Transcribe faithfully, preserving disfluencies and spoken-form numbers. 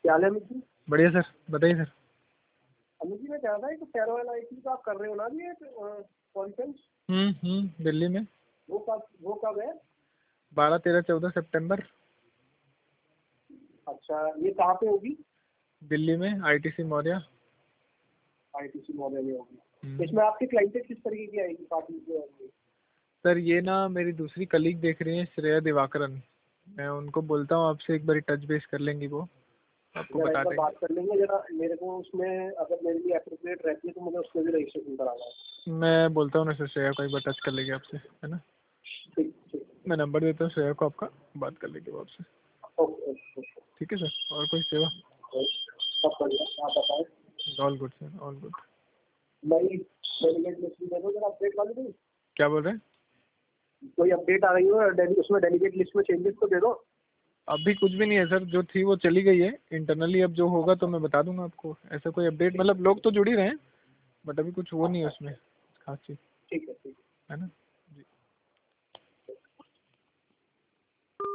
क्या हाल है अमित जी? बढ़िया सर, बताइए सर। अमित जी मैं कह रहा था कि फेयरवेल आई थी तो आप कर रहे हो ना अभी एक कॉन्फ्रेंस? हम्म हम्म दिल्ली में वो कब वो कब है? बारह तेरह चौदह सितंबर। अच्छा, ये कहाँ पे होगी? दिल्ली में आईटीसी मौर्या। आईटीसी मॉडल में होगी। हम्म। इसमें आपकी क्लाइंटेड किस तरीके की आएगी पार्टी जो आएंगे? सर ये ना मेरी दूसरी कलीग देख रही है, श्रेया दिवाकरन। मैं उनको बोलता हूँ आपसे एक बार टच बेस कर लेंगी, वो आपको जरा बता एक बार देंगे। बात कर लेंगे जरा, मेरे को उसमें अगर मेरे लिए अप्रोप्रिएट रहती है तो मुझे उसमें भी रजिस्ट्रेशन कराना है। मैं बोलता हूँ ना सर, श्रेया को एक बार टच कर लेगी आपसे, है ना। ठीक ठीक। मैं नंबर देता हूँ श्रेया को आपका, बात कर लेगी वो आपसे। Okay okay okay. ठीक है सर, और कोई सेवा? सब बढ़िया, आप बताएं। All good sir, all good. नई डेलीगेट लिस्ट भी दे दो जरा, अपडेट वाली भी। क्या बोल रहे हैं? कोई अपडेट आ रही हो डेली उसमें डेलीगेट लिस्ट में चेंजेस तो दे दो। अभी कुछ भी नहीं है सर, जो थी वो चली गई है इंटरनली। अब जो होगा तो मैं बता दूंगा आपको। ऐसा कोई अपडेट, मतलब लोग तो जुड़ ही रहे हैं, बट अभी कुछ वो नहीं है उसमें खास चीज़, ठीक है ठीक है। है ना जी।